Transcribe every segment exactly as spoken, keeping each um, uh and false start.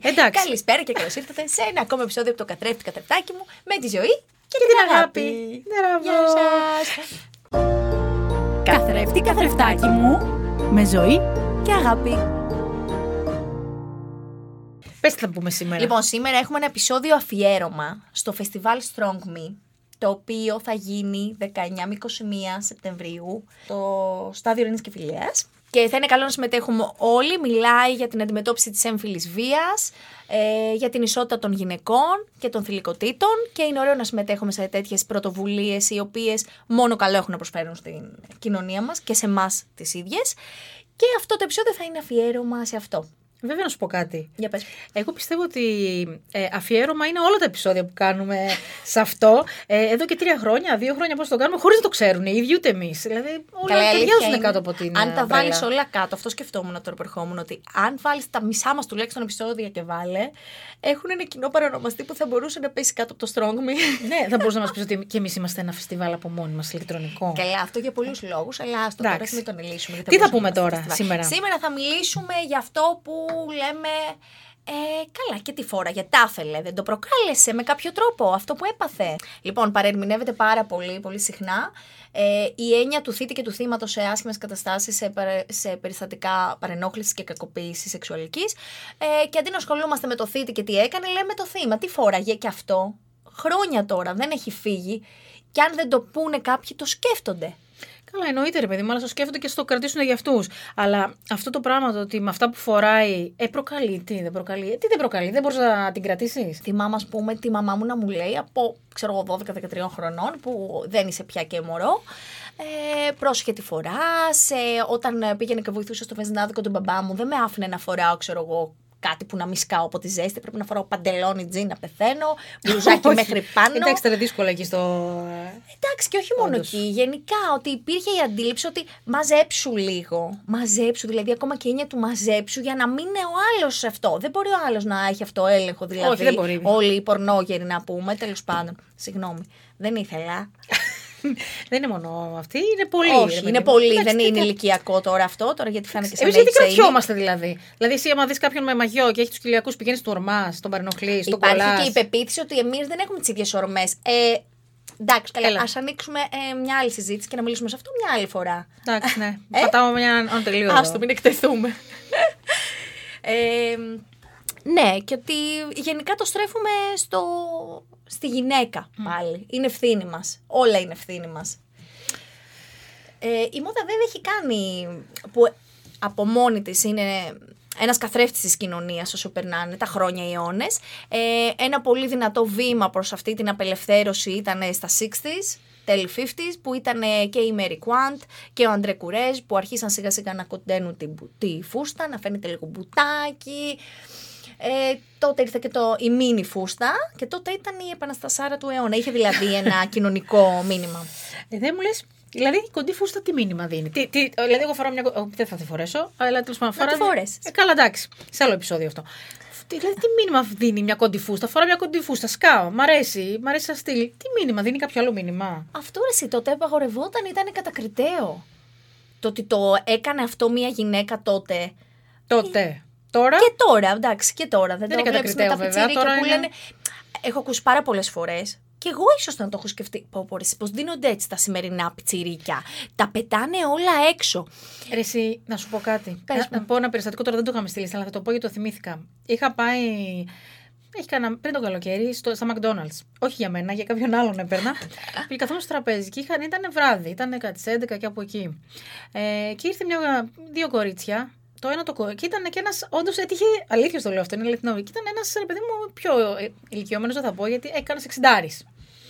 Εντάξει. Καλησπέρα και καλώς ήρθατε σε ένα ακόμα επεισόδιο από το Καθρέφτη Καθρεφτάκι μου με τη ζωή και, Και την την αγάπη. αγάπη. Γεια σας. Καθρέφτη καθρεφτάκι μου με ζωή και αγάπη. Πες τι θα πούμε σήμερα. Λοιπόν, σήμερα έχουμε ένα επεισόδιο αφιέρωμα στο φεστιβάλ Strong Me, το οποίο θα γίνει δεκαεννιά με είκοσι μία Σεπτεμβρίου στο Στάδιο Ειρήνης και Φιλίας. Και θα είναι καλό να συμμετέχουμε όλοι. Μιλάει για την αντιμετώπιση της έμφυλης βίας, ε, για την ισότητα των γυναικών και των θηλυκοτήτων. Και είναι ωραίο να συμμετέχουμε σε τέτοιες πρωτοβουλίες, οι οποίες μόνο καλό έχουν να προσφέρουν στην κοινωνία μας και σε εμάς τις ίδιες. Και αυτό το επεισόδιο θα είναι αφιέρωμα σε αυτό. Βέβαια να σου πω κάτι. Για πες. Εγώ πιστεύω ότι ε, αφιέρωμα είναι όλα τα επεισόδια που κάνουμε σε αυτό. Ε, εδώ και τρία χρόνια, δύο χρόνια πώς το κάνουμε, χωρίς να το ξέρουν οι ίδιοι ούτε εμείς. Δηλαδή όλα ταιριάζουν κάτω από την. Αν τα ομπρέλα. βάλεις όλα κάτω, αυτό σκεφτόμουν τώρα που ερχόμουν, ότι αν βάλεις τα μισά μας τουλάχιστον επεισόδια και βάλε, έχουν ένα κοινό παρονομαστή που θα μπορούσε να πέσει κάτω από το Strong Me. Ναι, θα μπορούσε να μας πεις ότι και εμείς είμαστε ένα φεστιβάλ από μόνοι μας, ηλεκτρονικό. Καλά, αυτό για πολλούς λόγους, αλλά στο τώρα Εντάξει. μην τον λύσουμε. γιατί Τι θα μπορούσαμε πούμε να είμαστε τώρα, φεστιβάλ. σήμερα? Σήμερα θα μιλήσουμε για αυτό που λέμε. Ε, καλά, και τι φόρα, γιατί τα ήθελε, δεν το προκάλεσε με κάποιο τρόπο αυτό που έπαθε. Λοιπόν, παρερμηνεύεται πάρα πολύ, πολύ συχνά ε, η έννοια του θήτη και του θύματος σε άσχημες καταστάσεις, σε, παρε, σε περιστατικά παρενόχλησης και κακοποίησης σεξουαλικής. Ε, και αντί να ασχολούμαστε με το θήτη και τι έκανε, λέμε το θύμα. Τι φόραγε και αυτό. Χρόνια τώρα, δεν έχει φύγει. Και αν δεν το πούνε κάποιοι, το σκέφτονται. Καλά, εννοείται ρε παιδί μου, αλλά το σκέφτονται και στο κρατήσουν για αυτούς. Αλλά αυτό το πράγμα το ότι με αυτά που φοράει, ε, προκαλεί, τι δεν προκαλεί, ε, τι δεν προκαλεί, δεν μπορείς να την κρατήσεις. Θυμάμαι, ας πούμε, τη μαμά μου να μου λέει από, ξέρω εγώ, δώδεκα δεκατρία χρονών, που δεν είσαι πια και μωρό. Ε, πρόσεχε τι φοράς. Ε, όταν πήγαινε και βοηθούσα στο βενζινάδικο του μπαμπά μου, δεν με άφηνε να φοράω, ξέρω εγώ, κάτι που να μη σκάω από τη ζέστη. Πρέπει να φοράω παντελόνι, τζιν, να πεθαίνω, μπλουζάκι μέχρι πάνω. Εντάξει, τώρα δύσκολα εκεί στο. Εντάξει, και όχι μόνο Όντως. εκεί. Γενικά, ότι υπήρχε η αντίληψη ότι μαζέψου λίγο. Μαζέψου, δηλαδή ακόμα και η έννοια του μαζέψου για να μην είναι ο άλλος σε αυτό. Δεν μπορεί ο άλλος να έχει αυτό έλεγχο, δηλαδή. Όχι, δεν μπορεί. Όλοι οι πορνόγεροι να πούμε, τέλος πάντων. Συγγνώμη, δεν ήθελα. Δεν είναι μόνο αυτή, είναι πολύ. Όχι, ρε παιδί είναι μου. πολύ. Εντάξει, Δεν τι είναι κα- ηλικιακό τώρα αυτό, τώρα γιατί φάνηκε σαν Εμείς γιατί έτσι. κρατιόμαστε δηλαδή. Δηλαδή, εσύ, άμα δεις κάποιον με μαγιό και έχει τους κοιλιακούς, πηγαίνεις του ορμάς, τον παρενοχλείς, τον Υπάρχει κολλάς. και η πεποίθηση ότι εμείς δεν έχουμε τις ίδιες ορμές. Ε, εντάξει, καλά. Έλα. Ας ανοίξουμε ε, μια άλλη συζήτηση και να μιλήσουμε σε αυτό μια άλλη φορά. Εντάξει, ναι. Ε? Πατάω μια οντελείο. Άστο, μην εκτεθούμε. ε, ναι, και ότι γενικά το στρέφουμε στο, στη γυναίκα πάλι. Είναι ευθύνη μας. Όλα είναι ευθύνη μας. Ε, η μόδα βέβαια έχει κάνει, που από μόνη της είναι ένας καθρέφτης της κοινωνίας όσο περνάνε τα χρόνια, οι αιώνες. Ε, ένα πολύ δυνατό βήμα προς αυτή την απελευθέρωση ήταν στα εξήντα, τέλη πενήντα, που ήταν και η Μέρι Κουάντ και ο Αντρέ Κουρέζ, που αρχίσαν σιγά σιγά να κοντένουν τη, τη φούστα, να φαίνεται λίγο μπουτάκι. Ε, τότε ήρθε και το, η μίνι φούστα και τότε ήταν η επαναστασάρα του αιώνα. Είχε δηλαδή ένα κοινωνικό μήνυμα. Ε, δεν μου λες. Δηλαδή η κοντή φούστα τι μήνυμα δίνει. Τι, τι, δηλαδή, εγώ φοράω μια. κο- Δεν θα τη φορέσω, αλλά τέλος πάντων. Να τη φοράω- φορέσεις. Ε, καλά, εντάξει. Σε άλλο επεισόδιο αυτό. Τι- Δηλαδή, τι μήνυμα δίνει μια κοντή φούστα. Φοράω μια κοντή φούστα. Σκάω. Μ' αρέσει. Μ' αρέσει σαν στυλ. Τι μήνυμα δίνει, κάποιο άλλο μήνυμα. Αυτό ρε εσύ, τότε απαγορευόταν, ήταν κατακριτέο. Το ότι το έκανε αυτό μια γυναίκα τότε. Τότε. Τώρα. Και τώρα, εντάξει, και τώρα. Δεν, Δεν το είναι βλέπεις με τα κατακριτέο, βέβαια. πιτσιρίκια Τώρα που είναι- λένε. Έχω ακούσει πάρα πολλές φορές. Και εγώ ίσως να το έχω σκεφτεί. Πω, πω, ρε εσύ, πώς δίνονται έτσι τα σημερινά πιτσιρίκια. Τα πετάνε όλα έξω. Ρε εσύ, να σου πω κάτι. Πες να, μου. να πω ένα περιστατικό, τώρα δεν το είχαμε στείλει, αλλά θα το πω γιατί το θυμήθηκα. Είχα πάει. Έχει κάνα, πριν το καλοκαίρι στο, στα McDonald's. Όχι για μένα, για κάποιον άλλον έπαιρνα. Και καθόμουν στο τραπέζι και είχαν, ήταν βράδυ, ήταν κάτι στις έντεκα και από εκεί. Ε, και ήρθε μια, δύο κορίτσια. Το ένα το κορίτσι. Και ήταν και ένας, όντως έτυχε. Αλήθεια το λέω αυτό, είναι αληθινό. Και ήταν ένας, ρε παιδί μου, πιο ε, ηλικιωμένος, δεν θα πω, γιατί έκανε εξιντάρης.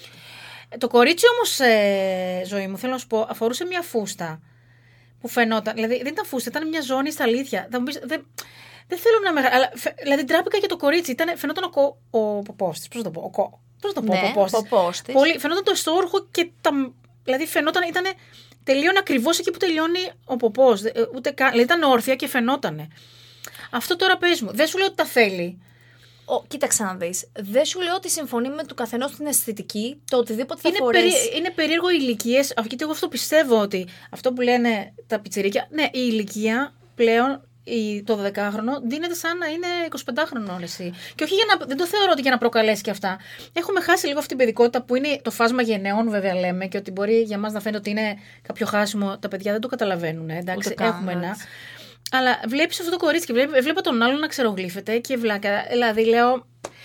Ε, το κορίτσι όμως, ε, ζωή μου, θέλω να σου πω, αφορούσε μια φούστα που φαινόταν. Δηλαδή δεν ήταν φούστα, ήταν μια ζώνη στα αλήθεια. Θα μου πεις, δεν, δεν θέλω να μεγα... αλλά, φε, δηλαδή ντράπηκα για το κορίτσι. Ήταν, φαινόταν ο, κο, ο ποπός της. Πώς θα το πω, ο κο, πώς θα το πω, Ναι, ο ποπός της. ποπός της. Πολύ, φαινόταν το ιστόρουχο και τα. Δηλαδή φαινόταν, ήταν. Τελείωνε ακριβώς εκεί που τελειώνει ο ποπός. Ε, Ούτε καν. Δηλαδή ήταν όρθια και φαινότανε. Αυτό τώρα πες μου. Δεν σου λέω ότι τα θέλει. Ο, κοίταξε να δεις. Δεν σου λέω ότι συμφωνεί με του καθενός την αισθητική, το οτιδήποτε θα Είναι, φορέσει. περί, είναι περίεργο οι ηλικίες. Γιατί εγώ αυτό πιστεύω ότι αυτό που λένε τα πιτσιρίκια. Ναι, η ηλικία πλέον το δωδεκάχρονο δίνεται σαν να είναι εικοσιπεντάχρονο εσύ. Και όχι για να. Δεν το θεωρώ ότι για να προκαλέσει και αυτά. Έχουμε χάσει λίγο αυτή την παιδικότητα που είναι το φάσμα γενναιών, βέβαια λέμε, και ότι μπορεί για μας να φαίνεται ότι είναι κάποιο χάσιμο. Τα παιδιά δεν το καταλαβαίνουν. Εντάξει, έχουμε ένα. Αλλά βλέπεις αυτό το κορίτσι και βλέπει, βλέπω τον άλλον να ξερογλύφεται και βλάκα. Δηλαδή λέω.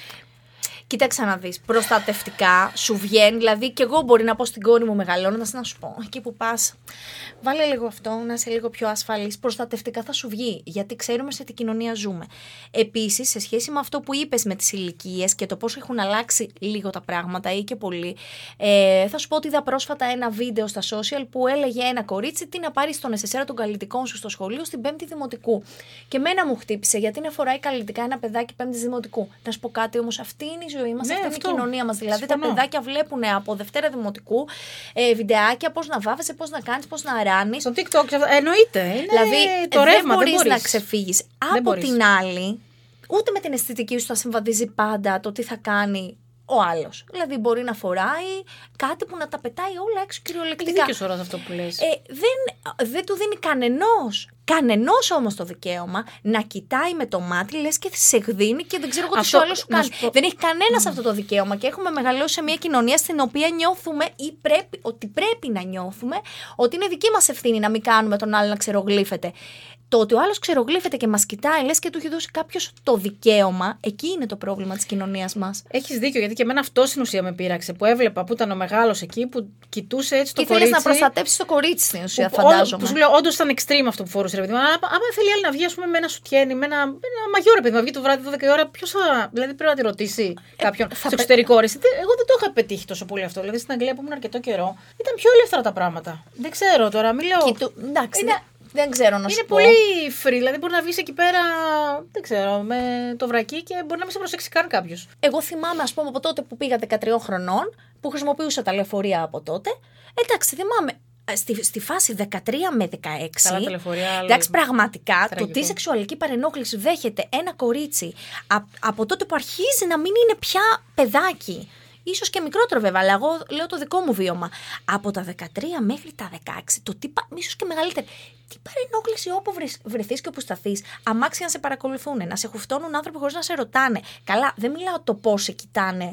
Κοίταξε να δεις, προστατευτικά σου βγαίνει, δηλαδή και εγώ μπορεί να πω στην κόρη μου μεγαλώνοντας να σου πω, εκεί που πας, βάλε λίγο αυτό, να είσαι λίγο πιο ασφαλής, προστατευτικά θα σου βγει, γιατί ξέρουμε σε τι κοινωνία ζούμε. Επίσης, σε σχέση με αυτό που είπες με τις ηλικίες και το πώς έχουν αλλάξει λίγο τα πράγματα ή και πολύ, ε, θα σου πω ότι είδα πρόσφατα ένα βίντεο στα social που έλεγε ένα κορίτσι τι να πάρει στον νεσεσέρα των καλλιτικών σου στο σχολείο στην πέμπτη δημοτικού. Και μένα μου χτύπησε, γιατί να φοράει καλλιτικά ένα παιδάκι πέμπτη δημοτικού. Να σου πω κάτι όμως, αυτή είναι η ζωή μας, ναι, αυτή αυτό. είναι η κοινωνία μας. Δηλαδή Συμφωνώ. τα παιδάκια βλέπουν από Δευτέρα Δημοτικού ε, βιντεάκια πώς να βάφεσαι, πώς να κάνεις, πώς να ράνεις. Στο TikTok, εννοείται. Είναι Δηλαδή το δεν ρεύμα, μπορείς δεν μπορείς να ξεφύγεις. Από μπορείς. την άλλη, ούτε με την αισθητική σου θα συμβαδίζει πάντα το τι θα κάνει ο άλλος. Δηλαδή μπορεί να φοράει κάτι που να τα πετάει όλα έξω κυριολεκτικά. Έχει δίκιο σωρό αυτό που λες. Ε, δεν, δεν του δίνει κανενός. Κανενός όμως το δικαίωμα να κοιτάει με το μάτι, λες και σε εκδίνει και δεν ξέρω εγώ τι Αυτό, ο άλλος σου να κάνει. σου πω- Δεν έχει κανένας αυτό το δικαίωμα και έχουμε μεγαλώσει σε μια κοινωνία στην οποία νιώθουμε ή πρέπει, ότι πρέπει να νιώθουμε ότι είναι δική μας ευθύνη να μην κάνουμε τον άλλο να ξερογλύφεται. Το ότι ο άλλος ξερογλύφεται και μας κοιτάει, λες και του έχει δώσει κάποιος το δικαίωμα, εκεί είναι το πρόβλημα της κοινωνίας μας. Έχεις δίκιο, γιατί και εμένα αυτό στην ουσία με πείραξε. Που έβλεπα που ήταν ο μεγάλος εκεί, που κοιτούσε έτσι το Και κορίτσι. θέλεις να προστατεύσεις το κορίτσι στην ουσία, Που- όλο- φαντάζομαι. Που σου λέω, όντως ήταν extreme αυτό που φορούσε. Ρε παιδί μου. Άμα άμα θέλει άλλη να βγει, ας πούμε, με ένα σουτιένι, με ένα, με ένα μαγιό, ρε παιδί μου, να βγει το βράδυ δώδεκα η ώρα, ποιος θα. Δηλαδή πρέπει να τη ρωτήσει κάποιον. θα στο πε- εξωτερικό, ρε. Δεν- Εγώ δεν το είχα πετύχει τόσο πολύ αυτό. Δηλαδή στην Αγγλία που ήμουν αρκετό καιρό, ήταν πιο ελεύθερα τα πράγματα. Δεν ξέρω τώρα, μην λέω. Κοίτου, εντάξει, Είναι- δεν, δεν ξέρω να σου Είναι πω. πολύ free, δηλαδή μπορεί να βγει εκεί πέρα, δεν ξέρω, με το βρακί και μπορεί να μην σε προσέξει καν κάποιο. Εγώ θυμάμαι, ας πούμε, από τότε που πήγα δεκατρία χρονών, που χρησιμοποιούσα τα λεωφορεία από τότε. Εντάξει, θυμάμαι. Στη, στη φάση δεκατρία με δεκαέξι. Καλά, τα λεωφορεία, άλλο- Εντάξει, πραγματικά τραγικό. το τι σεξουαλική παρενόχληση δέχεται ένα κορίτσι α, από τότε που αρχίζει να μην είναι πια παιδάκι. Ίσως και μικρότερο βέβαια, αλλά εγώ λέω το δικό μου βίωμα. Από τα δεκατρία μέχρι τα δεκαέξι, το τι, ίσως και μεγαλύτερη. Τι παρενόχληση όπου βρεθείς και όπου σταθείς, αμάξι να σε παρακολουθούν, να σε χουφτώνουν άνθρωποι χωρίς να σε ρωτάνε. Καλά, δεν μιλάω το πώς σε κοιτάνε.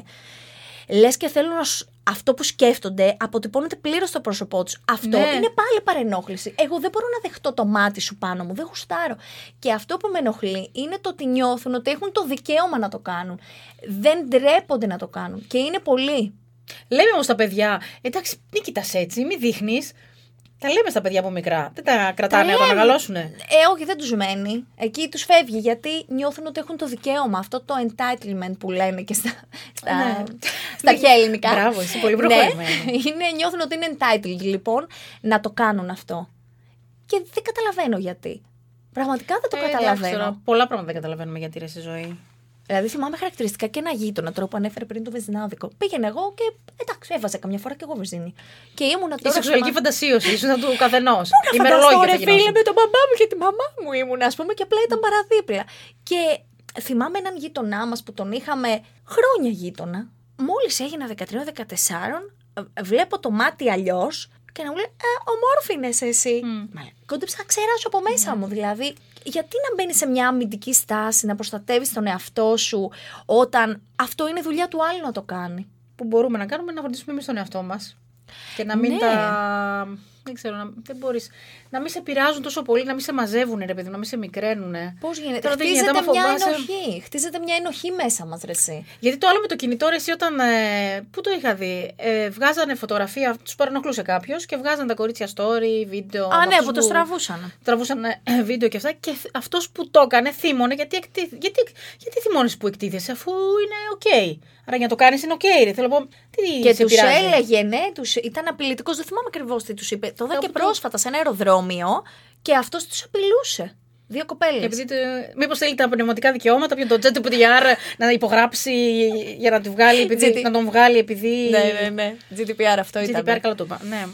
Λες και θέλουν να σου... Αυτό που σκέφτονται αποτυπώνεται πλήρως στο πρόσωπό τους. Αυτό Ναι. είναι πάλι παρενόχληση. Εγώ δεν μπορώ να δεχτώ το μάτι σου πάνω μου. Δεν γουστάρω. Και αυτό που με ενοχλεί είναι το ότι νιώθουν ότι έχουν το δικαίωμα να το κάνουν. Δεν ντρέπονται να το κάνουν. Και είναι πολλοί. Λέμε όμως τα παιδιά, εντάξει, μην κοιτάς έτσι, μην δείχνεις. Τα λέμε στα παιδιά από μικρά. Δεν τα κρατάνε Τα όταν λέμε. μεγαλώσουνε. Ε, όχι, δεν τους μένει. Εκεί τους φεύγει γιατί νιώθουν ότι έχουν το δικαίωμα. Αυτό το entitlement που λένε και στα, στα, Ναι. στα αρχαία ελληνικά. Μπράβο, είσαι πολύ Ναι, προχωρημένη. είναι, νιώθουν ότι είναι entitled λοιπόν να το κάνουν αυτό. Και δεν καταλαβαίνω γιατί. Πραγματικά δεν το Ε, εντάξει, καταλαβαίνω. τώρα, πολλά πράγματα δεν καταλαβαίνουμε γιατί ρε στη ζωή. Δηλαδή, θυμάμαι χαρακτηριστικά και ένα γείτονα τώρα που ανέφερε πριν το βενζινάδικο. Πήγαινε εγώ και εντάξει, έβαζα καμιά φορά και εγώ βενζίνη. Και ήμουνα τώρα. Η σεξουαλική θυμάμαι- φαντασίωση, ίσως του καθενός. Πού να φανταστώ, Ημερολόγιο ρε θα φίλε, γινόταν. με τον μπαμπά μου και τη μαμά μου ήμουν, α πούμε, και απλά ήταν παραδίπλα. Και θυμάμαι έναν γείτονά μα που τον είχαμε χρόνια γείτονα. Μόλι έγινα δεκατρία δεκατέσσερα, βλέπω το μάτι αλλιώ και να μου λέει «Ε, ομόρφη είναι εσύ». Mm. Μα κόντεψα να ξεράσω από μέσα μου. Δηλαδή, γιατί να μπαίνει σε μια αμυντική στάση, να προστατεύει τον εαυτό σου, όταν αυτό είναι δουλειά του άλλου να το κάνει. Που μπορούμε να κάνουμε να φροντίσουμε εμείς τον εαυτό μας. Και να μην Ναι. τα. Δεν ξέρω, να, δεν μπορείς. Να μην σε επηρεάζουν τόσο πολύ, να μην σε μαζεύουν, ρε παιδί, να μην σε μικραίνουν. Πώς γίνεται, Τώρα δεν χτίζεται γίνεται, άμα μια φοβάσαι- ενοχή. Χτίζεται μια ενοχή μέσα μας, ρε εσύ. Γιατί το άλλο με το κινητό, ρε, εσύ όταν. Ε, πού το είχα δει. Ε, βγάζανε φωτογραφία, τους παρενοχλούσε κάποιο και βγάζανε τα κορίτσια story, βίντεο. Α, με ναι, αυτούς που το στραβούσαν. Τραβούσαν ε, βίντεο και αυτά. Και αυτό που το έκανε θύμωνε. Γιατί, εκτι... γιατί, γιατί θυμώνεις που εκτίθεσαι, αφού είναι οκ. Άρα για να το κάνεις είναι οκ, ρε. Θέλω να πω. Τι Και σε τους πειράζει? έλεγε, ναι, τους, ήταν απειλητικός, δεν θυμάμαι ακριβώς τι τους είπε. Το είδα και Όπου το- πρόσφατα σε ένα αεροδρόμιο και αυτός τους απειλούσε. Δύο κοπέλες. Επειδή το... Μήπως θέλει τα πνευματικά δικαιώματα, πιον το τζέτι πι τι αρ να υπογράψει για να, τη βγάλει, επειδή, τζι τι. να τον βγάλει επειδή. Ναι, ναι, ναι. τζι τι πι αρ αυτό τζι τι ήταν. πι αρ, καλά το είπα. Ναι.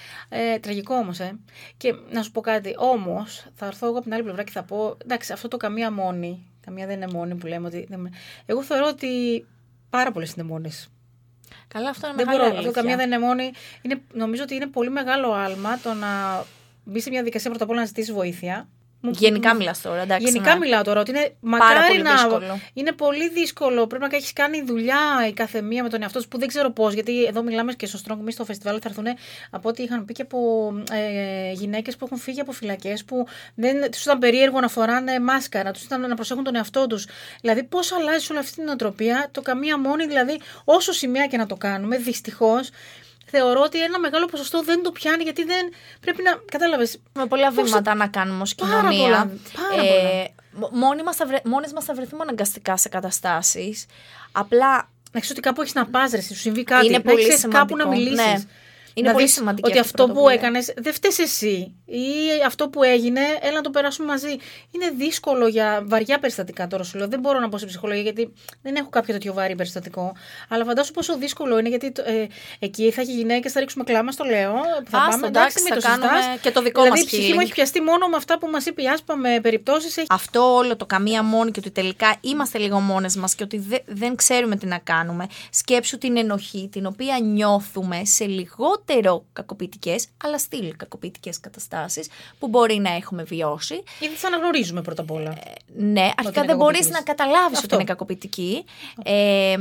Ε, τραγικό όμως, ε. Και να σου πω κάτι. Όμως, θα έρθω εγώ από την άλλη πλευρά και θα πω, εντάξει, αυτό το καμία μόνη, καμία δεν είναι μόνη που λέμε ότι. δεν- Εγώ θεωρώ ότι πάρα πολλές είναι μόνες. Καλά, αυτό είναι Δεν μεγάλη μπορώ. αλήθεια. Αυτό καμία δεν είναι μόνη. Είναι, νομίζω ότι είναι πολύ μεγάλο άλμα το να μπει σε μια δικασία πρώτα απ' όλα να ζητήσει βοήθεια. Γενικά μιλάς τώρα, εντάξει. Γενικά ναι. μιλάω τώρα ότι είναι Πάρα μακάρι πολύ να. δύσκολο. Είναι πολύ δύσκολο. Πρέπει να έχει κάνει δουλειά η κάθε μία με τον εαυτό σου που δεν ξέρω πώς. Γιατί εδώ μιλάμε και στο Strong Me στο φεστιβάλ θα έρθουν από ό,τι είχαν πει και από ε, γυναίκες που έχουν φύγει από φυλακές που δεν τους ήταν περίεργο να φοράνε μάσκαρα, τους ήταν να προσέχουν τον εαυτό τους. Δηλαδή, πώς αλλάζει όλη αυτή την νοοτροπία, το καμία μόνη, δηλαδή, όσο σημαία και να το κάνουμε, δυστυχώς. Θεωρώ ότι ένα μεγάλο ποσοστό δεν το πιάνει γιατί δεν πρέπει να. Κατάλαβες. Με πολλά βήματα θα... να κάνουμε ως Πάρα κοινωνία. πολλά, πάρα ε, πολλά. Μόνοι μας θα βρε... Μόνες μας θα βρεθούμε αναγκαστικά σε καταστάσεις. Απλά. Να ξέρεις ότι κάπου έχεις να πας, ρε, σου συμβεί κάτι. Είναι να πολύ ξέρεις σημαντικό. κάπου να μιλήσεις. Ναι. Είναι να πολύ δεις σημαντική ότι αυτή η αυτό που πρωτοβουλία. έκανες δεν φταίς εσύ ή αυτό που έγινε, έλα να το περάσουμε μαζί. Είναι δύσκολο για βαριά περιστατικά τώρα σου λέω. Δεν μπορώ να πω σε ψυχολογία γιατί δεν έχω κάποιο τέτοιο βαρύ περιστατικό. Αλλά φαντάσου πόσο δύσκολο είναι γιατί ε, εκεί θα έχει γυναίκες, θα ρίξουμε κλάμα, στο λέω. Θα Άστα, πάμε, εντάξει, μην θα το κάνουμε συζητάς. και το δικό δηλαδή, μας η ψυχή μου healing. έχει πιαστεί μόνο με αυτά που μας είπε η Άσπα με περιπτώσεις. Έχει... Αυτό όλο το καμία μόνη και ότι τελικά είμαστε λίγο μόνες μας και ότι δε, δεν ξέρουμε τι να κάνουμε. Σκέψου την ενοχή την οποία νιώθουμε σε λιγότερο κακοποιητικές, αλλά στυλ κακοποιητικές καταστάσεις που μπορεί να έχουμε βιώσει. Γιατί θα αναγνωρίζουμε πρώτα απ' όλα. Ε, ναι, αρχικά είναι δεν μπορείς κακοποιητικής. να καταλάβεις Αυτό. ότι είναι κακοποιητική. Ε,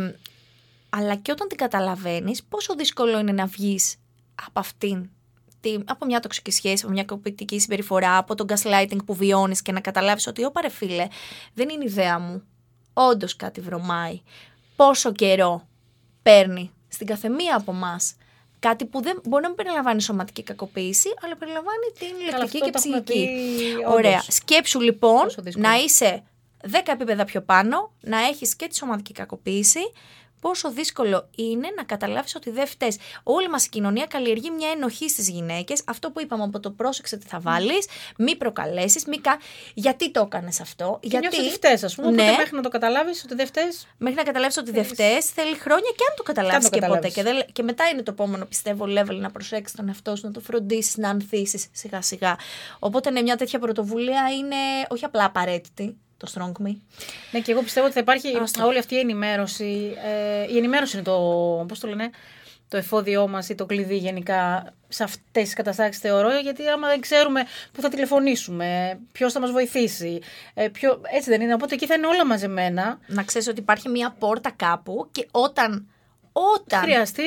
αλλά και όταν την καταλαβαίνεις, πόσο δύσκολο είναι να βγεις από αυτήν. Από μια τοξική σχέση, από μια κακοποιητική συμπεριφορά, από τον gaslighting που βιώνεις και να καταλάβεις ότι, όπα ρε φίλε, δεν είναι ιδέα μου. Όντως κάτι βρωμάει. Πόσο καιρό παίρνει στην καθεμία από εμάς κάτι που δεν μπορεί να μην περιλαμβάνει σωματική κακοποίηση, αλλά περιλαμβάνει την ηλεκτρική και ψυχική. Ωραία. Όντως. Σκέψου λοιπόν δύσκολο. να είσαι δέκα επίπεδα πιο πάνω, να έχεις και τη σωματική κακοποίηση. Πόσο δύσκολο είναι να καταλάβεις ότι δεν φταίς. Όλη μας η κοινωνία καλλιεργεί μια ενοχή στις γυναίκες. Αυτό που είπαμε από το πρόσεξε τι θα βάλεις, μη προκαλέσεις, μη κα... γιατί το έκανες αυτό. Και γιατί νιώθεις ότι φταίς, ας πούμε. Ναι. Οπότε μέχρι να το καταλάβεις ότι δεν φταίς. Μέχρι να καταλάβεις ότι δεν φταίς, θέλει χρόνια και αν το καταλάβεις Και και, αν το ποτέ. καταλάβεις. Και, δεν... και μετά είναι το επόμενο, πιστεύω, level να προσέξεις τον εαυτό σου, να το φροντίσεις, να ανθίσεις σιγά σιγά. Οπότε ναι, μια τέτοια πρωτοβουλία είναι όχι απλά απαραίτητη. Το Strong Me. Ναι, και εγώ πιστεύω ότι θα υπάρχει Άστα. όλη αυτή η ενημέρωση. Ε, η ενημέρωση είναι το, πώς το λένε, το εφόδιό μας ή το κλειδί γενικά σε αυτές τις καταστάσεις, θεωρώ, γιατί άμα δεν ξέρουμε πού θα τηλεφωνήσουμε, ποιος θα μας βοηθήσει, ε, ποιο, έτσι δεν είναι, οπότε εκεί θα είναι όλα μαζεμένα. Να ξέρεις ότι υπάρχει μια πόρτα κάπου και όταν, όταν Χρειαστεί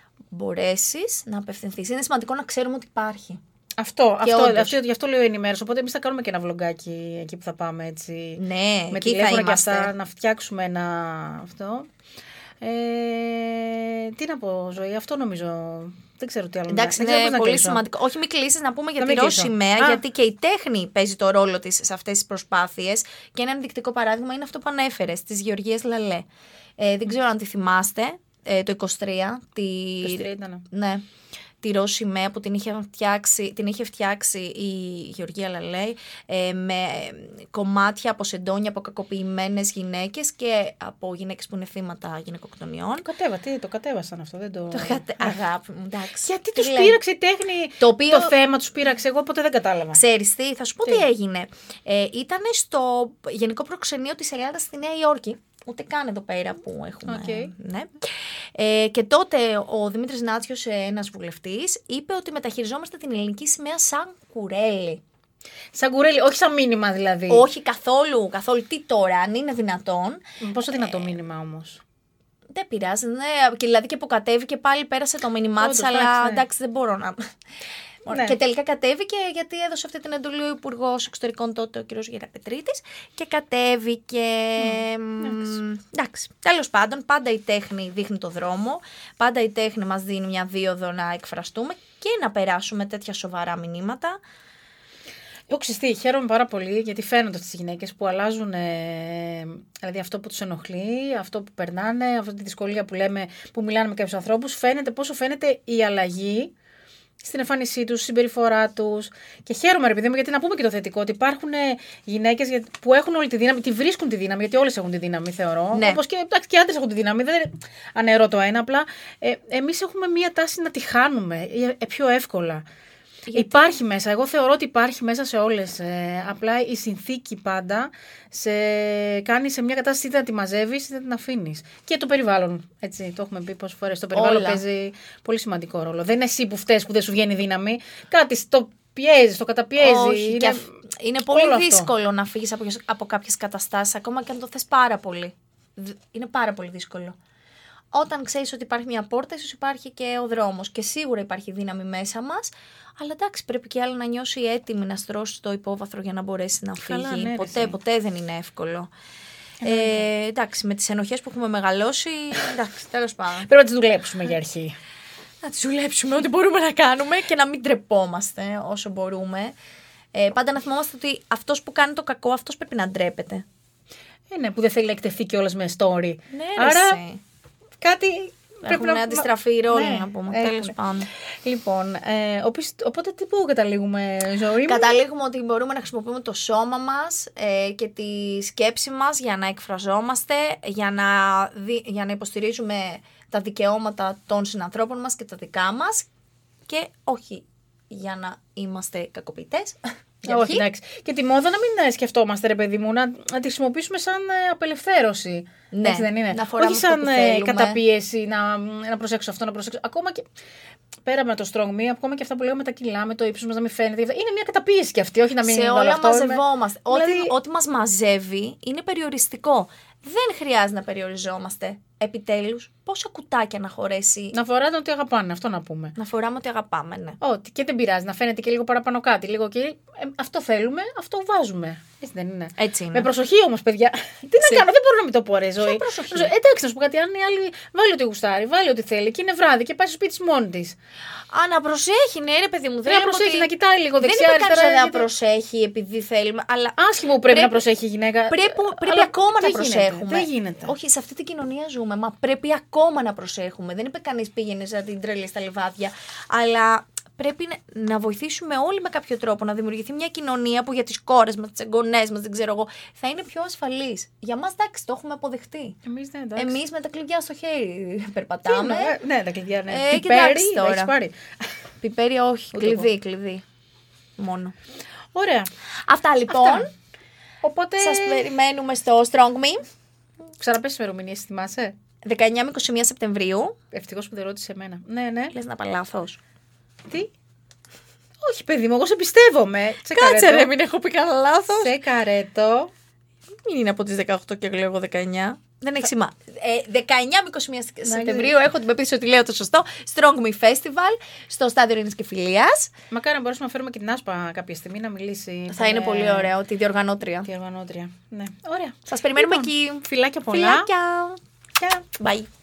μπορέσεις να απευθυνθείς. Είναι σημαντικό να ξέρουμε ότι υπάρχει. αυτό, Και αυτό, όντως. αυτό, γι' αυτό λέω ενημέρωση, οπότε εμείς θα κάνουμε και ένα βλογκάκι εκεί που θα πάμε έτσι. Ναι, Με εκεί θα τηλέφωνα και είμαστε. αυτά, να φτιάξουμε ένα αυτό. Ε, τι να πω, Ζωή, αυτό νομίζω. Δεν ξέρω τι άλλο Εντάξει, να, δεν ξέρω είναι πώς να πολύ κλείσω. σημαντικό. Όχι, μην κλείσεις, να πούμε για Να τη μην ροζ κλείσω. σημαία, Α. γιατί και η τέχνη παίζει το ρόλο της σε αυτές τις προσπάθειες. Και ένα ενδεικτικό παράδειγμα είναι αυτό που ανέφερες, της Γεωργίας Λαλέ. Ε, δεν ξέρω αν τη θυμάστε, ε, το είκοσι τρία. Τη... είκοσι τρία ήτανε. Ναι. Τη ροζ σημαία που την είχε φτιάξει, την είχε φτιάξει η Γεωργία Λαλέ ε, με κομμάτια από σεντόνια από κακοποιημένες γυναίκες και από γυναίκες που είναι θύματα γυναικοκτονιών. Το κατέβα, τι, το κατέβασαν αυτό, δεν το. Το κατε... Αγάπη μου, εντάξει. Γιατί Τι τους λέει. πείραξε η τέχνη, Το το, οποίο- θέμα τους πείραξε, εγώ ποτέ δεν κατάλαβα. Ξέρεις τι, θα σου πω τι, Τι? έγινε. Ε, ήταν στο Γενικό Προξενείο της Ελλάδας στη Νέα Υόρκη. Ούτε καν εδώ πέρα που έχουμε. Οκ. Ναι. Ε, και τότε ο Δημήτρης Νάτσιος, ένας βουλευτής, είπε ότι μεταχειριζόμαστε την ελληνική σημαία σαν κουρέλι. Σαν κουρέλι, όχι σαν μήνυμα δηλαδή. Όχι καθόλου, καθόλου. Τι τώρα, αν είναι δυνατόν. Πόσο δυνατό μήνυμα όμως. Δεν πειράζει. Ναι. Και δηλαδή και που κατέβηκε πάλι πέρασε το μήνυμά της, Όντως, αλλά εντάξει, ναι. εντάξει, δεν μπορώ να. Ναι. Και τελικά κατέβηκε γιατί έδωσε αυτή την εντολή ο Υπουργός Εξωτερικών τότε, ο κ. Γεραπετρίτης, και κατέβηκε. Μ, εντάξει. Τέλος πάντων, πάντα η τέχνη δείχνει το δρόμο. Πάντα η τέχνη μας δίνει μια δίωδο να εκφραστούμε και να περάσουμε τέτοια σοβαρά μηνύματα. Εγώ ξυστή, χαίρομαι πάρα πολύ γιατί φαίνονται στις γυναίκες που αλλάζουν, ε, δηλαδή αυτό που τους ενοχλεί, αυτό που περνάνε, αυτή τη δυσκολία που λέμε, που μιλάνε με κάποιους ανθρώπους, φαίνεται πόσο φαίνεται η αλλαγή στην εμφάνισή τους, στη συμπεριφορά τους. Και χαίρομαι, ρε παιδί μου, γιατί να πούμε και το θετικό, ότι υπάρχουν γυναίκες που έχουν όλη τη δύναμη, τη βρίσκουν τη δύναμη, γιατί όλες έχουν τη δύναμη, θεωρώ. Ναι. Όπως και, εντάξει, και άντρες έχουν τη δύναμη, δεν αναιρώ το ένα, απλά ε, εμείς έχουμε μία τάση να τη χάνουμε ε, πιο εύκολα. Γιατί? Υπάρχει μέσα. Εγώ θεωρώ ότι υπάρχει μέσα σε όλες. Ε, απλά η συνθήκη πάντα σε κάνει σε μια κατάσταση είτε να τη μαζεύεις είτε να την αφήνεις. Και το περιβάλλον. Έτσι, το έχουμε πει πόσες φορές. Το περιβάλλον Όλα. παίζει πολύ σημαντικό ρόλο. Δεν είναι εσύ που φταίς που δεν σου βγαίνει δύναμη. Κάτι στο πιέζει, το καταπιέζει. Όχι, είναι... και αυ... είναι πολύ όλο δύσκολο αυτό. να φύγεις από, από κάποιες καταστάσεις, ακόμα και αν το θες πάρα πολύ. Είναι πάρα πολύ δύσκολο. Όταν ξέρεις ότι υπάρχει μια πόρτα, ίσως υπάρχει και ο δρόμος. Και σίγουρα υπάρχει δύναμη μέσα μας. Αλλά εντάξει, πρέπει και άλλο να νιώσει έτοιμη να στρώσει το υπόβαθρο για να μπορέσει να φύγει. Καλά, ναι, ποτέ, ρε, ποτέ δεν είναι εύκολο. Ε, Ε, εντάξει, με τις ενοχές που έχουμε μεγαλώσει, εντάξει, τέλος πάντων. Πρέπει να τις δουλέψουμε για αρχή. Να τις δουλέψουμε ό,τι μπορούμε να κάνουμε και να μην τρεπόμαστε όσο μπορούμε. Ε, πάντα να θυμόμαστε ότι αυτός που κάνει το κακό, αυτός πρέπει να ντρέπεται. Ε, ναι, που δεν θέλει να εκτεθεί κιόλας με story. Ναι, Άρα ρε, κάτι. Έχουν αντιστραφεί οι ρόλοι, ναι, να πούμε. έχουν. Τέλος πάντων. Λοιπόν, ε, οπισ... οπότε τι πού καταλήγουμε, Ζωή μου? Καταλήγουμε ότι μπορούμε να χρησιμοποιούμε το σώμα μας ε, και τη σκέψη μας για να εκφραζόμαστε, για να, δι... για να υποστηρίζουμε τα δικαιώματα των συνανθρώπων μας και τα δικά μας και όχι για να είμαστε κακοποιητές. Όχι, εντάξει. Και τη μόδα να μην σκεφτόμαστε, ρε παιδί μου, να, να τη χρησιμοποιήσουμε σαν ε, απελευθέρωση. Ναι, έτσι δεν είναι? να φοράμε Όχι αυτό σαν που ε, θέλουμε. καταπίεση, να, να προσέξω αυτό, να προσέξω. Ακόμα και πέρα με το strong me, ακόμα και αυτά που λέω με τα κιλά, με το ύψος μας να μην φαίνεται. Είναι μια καταπίεση κι αυτή, όχι να μην σε είναι όλα αυτό. μαζευόμαστε. Με... Ό,τι, δηλαδή... ό,τι μας μαζεύει είναι περιοριστικό. Δεν χρειάζεται να περιοριζόμαστε. Επιτέλους, πόσα κουτάκια να χωρέσει. Να φοράτε ότι αγαπάνε, αυτό να πούμε. Να φοράμε ότι αγαπάμε, ναι. Ό,τι και δεν πειράζει, να φαίνεται και λίγο παραπάνω κάτι. Λίγο και... ε, αυτό θέλουμε, αυτό βάζουμε. Έτσι δεν είναι? Έτσι είναι. Με προσοχή όμως, παιδιά. Τι να Σε... κάνω, δεν μπορώ να μην το πω, ρε Ζωή. προσοχή. Προσο... Εντάξει, να σου πω κάτι. Αν η άλλη βάλει ό,τι γουστάρει, βάλει ό,τι θέλει και είναι βράδυ και πάει στο σπίτι της μόνη της. Α, να προσέχει, ναι, ρε παιδί μου. Πρέπει να προσέχει, ότι... να κοιτάει λίγο δεν δεξιά, είναι αριστερά. κανείς να γιατί... προσέχει επειδή θέλουμε, αλλά. Άσχημο που πρέπει, πρέπει να προσέχει η γυναίκα. Πρέπει, πρέπει αλλά ακόμα να δεν προσέχουμε. Γίνεται, δεν γίνεται. Όχι, σε αυτή την κοινωνία ζούμε, μα πρέπει ακόμα να προσέχουμε. Δεν είπε κανείς πήγαινε σαν την τρελή στα λιβάδια. Αλλά πρέπει να, να βοηθήσουμε όλοι με κάποιο τρόπο να δημιουργηθεί μια κοινωνία που για τις κόρες μας, τις εγγονές μας, δεν ξέρω εγώ, θα είναι πιο ασφαλής. Για μας, εντάξει, το έχουμε αποδεχτεί. Εμείς, ναι, εντάξει. Εμείς με τα κλειδιά στο χέρι περπατάμε. Τι, ναι, ναι, τα κλειδιά, ναι. Ε, Πιπέρι, κοιτάξτε τα τώρα. έχεις πάρει. Πιπέρι, όχι. Ούτε Κλειδί, εγώ. κλειδί. Μόνο. Ωραία. Αυτά λοιπόν. Αυτά. Οπότε. Σας περιμένουμε στο Strong Me. Ξαναπες ημερομηνίες, θυμάσαι? δεκαεννιά με είκοσι μία Σεπτεμβρίου. Ευτυχώς που δεν ρώτησε εμένα. Ναι, ναι. Λες να πάω λάθος. Τι? Όχι, παιδί μου, εγώ σε πιστεύομαι. Σε Κάτσε καρέτο. ρε, μην έχω πει κανένα λάθος. Σε καρέτο. Μην είναι από τις δεκαοκτώ και λέω εγώ δεκαεννιά. Δεν έχει σημασία. Ε, δεκαεννιά με είκοσι μία Να Σεπτεμβρίου έχω την πεποίθηση ότι λέω το σωστό. Strong Me Festival στο Στάδιο Ειρήνης και Φιλίας. Μακάρι να μπορέσουμε να φέρουμε και την Άσπα κάποια στιγμή να μιλήσει. Θα είναι πολύ ωραίο, τη διοργανώτρια. Διοργανώτρια. Ναι, ωραία. Σας περιμένουμε Λοιπόν, εκεί. Φιλάκια πολλά. Φιλάκια. Γεια. Bye.